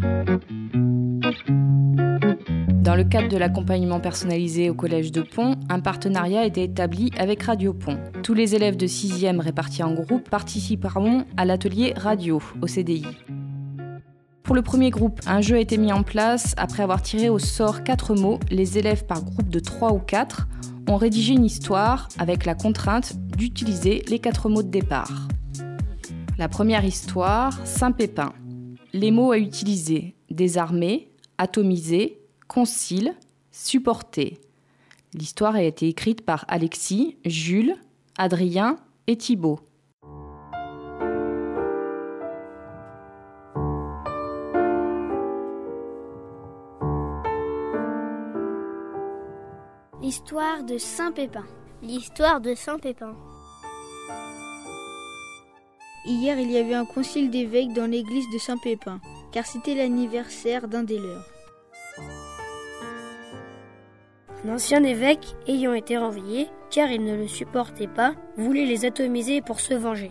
Dans le cadre de l'accompagnement personnalisé au Collège de Pont, un partenariat a été établi avec Radio Pont. Tous les élèves de 6e répartis en groupe participeront à l'atelier radio au CDI. Pour le premier groupe, un jeu a été mis en place. Après avoir tiré au sort 4 mots, les élèves par groupe de 3 ou 4 ont rédigé une histoire avec la contrainte d'utiliser les 4 mots de départ. La première histoire, Saint-Pépin. Les mots à utiliser: désarmer, atomiser, concile, supporter. L'histoire a été écrite par Alexis, Jules, Adrien et Thibaut. L'histoire de Saint-Pépin. L'histoire de Saint-Pépin. Hier, il y avait un concile d'évêques dans l'église de Saint-Pépin, car c'était l'anniversaire d'un des leurs. L'ancien évêque, ayant été renvoyé, car il ne le supportait pas, voulait les atomiser pour se venger.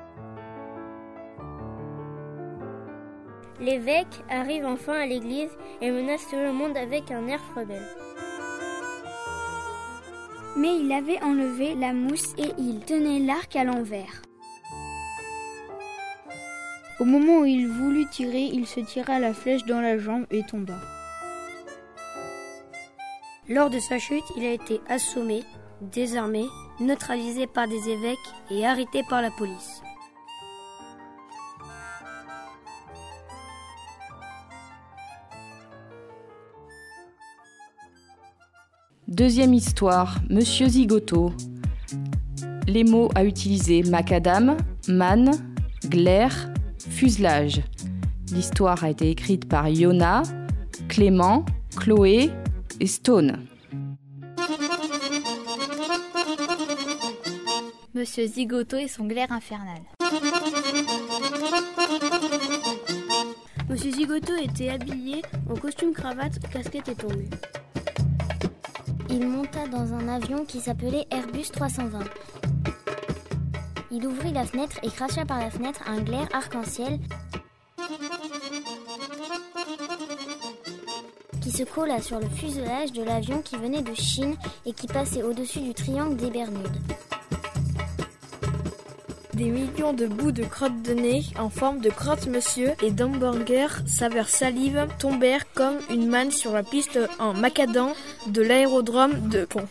L'évêque arrive enfin à l'église et menace tout le monde avec un air rebelle. Mais il avait enlevé la mousse et il tenait l'arc à l'envers. Au moment où il voulut tirer, il se tira la flèche dans la jambe et tomba. Lors de sa chute, il a été assommé, désarmé, neutralisé par des évêques et arrêté par la police. Deuxième histoire, Monsieur Zigoto. Les mots à utiliser: macadam, manne, glaire, fuselage. L'histoire a été écrite par Yona, Clément, Chloé et Stone. Monsieur Zigoto et son glaire infernal. Monsieur Zigoto était habillé en costume cravate, casquette et tenue. Il monta dans un avion qui s'appelait Airbus 320. Il ouvrit la fenêtre et cracha par la fenêtre un glaire arc-en-ciel qui se colla sur le fuselage de l'avion qui venait de Chine et qui passait au-dessus du triangle des Bermudes. Des millions de bouts de crotte de nez en forme de crotte-monsieur et d'hamburger saveur salive tombèrent comme une manne sur la piste en macadam de l'aérodrome de Pont.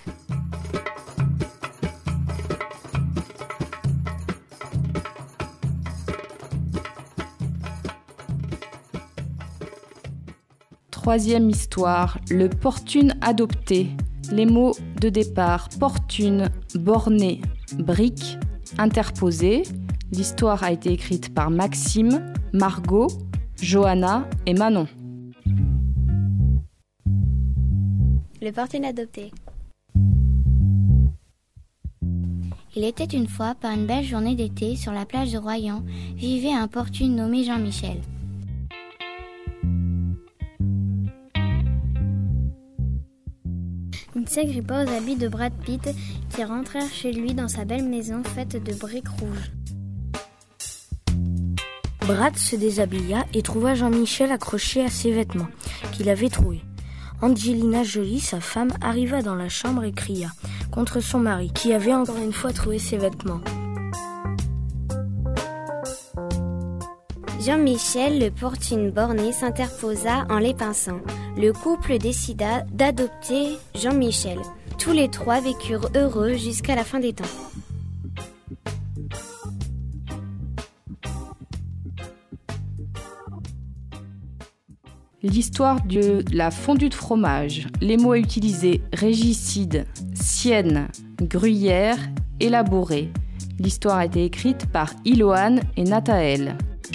Troisième histoire, le portune adopté. Les mots de départ: portune, borné, brique, interposé. L'histoire a été écrite par Maxime, Margot, Johanna et Manon. Le portune adopté. Il était une fois, par une belle journée d'été, sur la plage de Royan, vivait un portune nommé Jean-Michel. Il s'agrippa aux habits de Brad Pitt qui rentrèrent chez lui dans sa belle maison faite de briques rouges. Brad se déshabilla et trouva Jean-Michel accroché à ses vêtements qu'il avait trouvés. Angelina Jolie, sa femme, arriva dans la chambre et cria contre son mari qui avait encore une fois trouvé ses vêtements. Jean-Michel, le portune borné, s'interposa en les pinçant. Le couple décida d'adopter Jean-Michel. Tous les trois vécurent heureux jusqu'à la fin des temps. L'histoire de la fondue de fromage. Les mots à utiliser: régicide, sienne, gruyère, élaboré. L'histoire a été écrite par Iloane et Nathaël.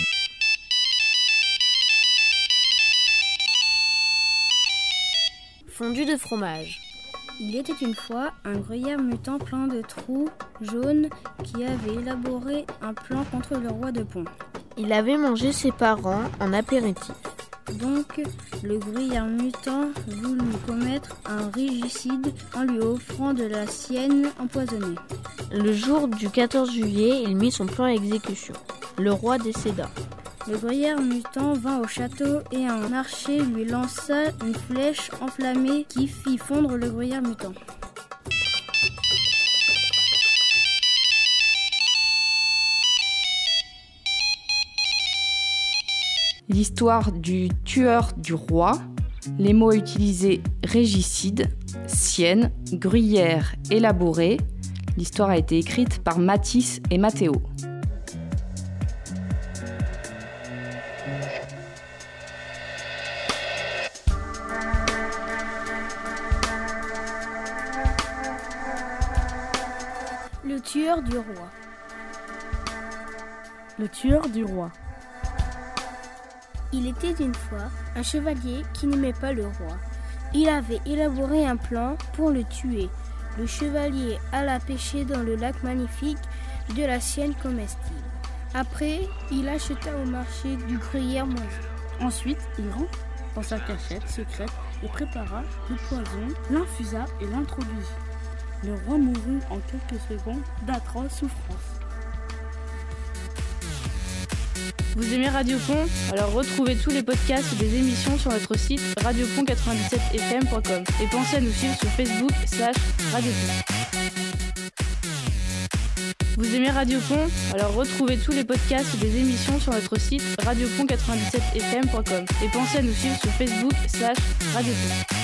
Fondue de fromage. Il était une fois un gruyère mutant plein de trous jaunes qui avait élaboré un plan contre le roi de Pont. Il avait mangé ses parents en apéritif. Donc, le gruyère mutant voulut commettre un régicide en lui offrant de la sienne empoisonnée. Le jour du 14 juillet, il mit son plan à exécution. Le roi décéda. Le gruyère mutant vint au château et un archer lui lança une flèche enflammée qui fit fondre le gruyère mutant. L'histoire du tueur du roi. Les mots utilisés régicide, sienne, gruyère, élaboré. L'histoire a été écrite par Matisse et Mathéo. Le tueur du roi. Le tueur du roi. Il était une fois un chevalier qui n'aimait pas le roi. Il avait élaboré un plan pour le tuer. Le chevalier alla pêcher dans le lac magnifique de la sienne comestible. Après, il acheta au marché du gruyère moisi. Ensuite, il rentra dans sa cachette secrète et prépara le poison, l'infusa et l'introduisit. Le roi mourut en quelques secondes d'atroces souffrances. Vous aimez Radio Pont? Alors retrouvez tous les podcasts des émissions sur notre site radiopont97fm.com et pensez à nous suivre sur Facebook/radiopont. Vous aimez Radio Pont? Alors retrouvez tous les podcasts des émissions sur notre site radiopont97fm.com et pensez à nous suivre sur Facebook/radiopont.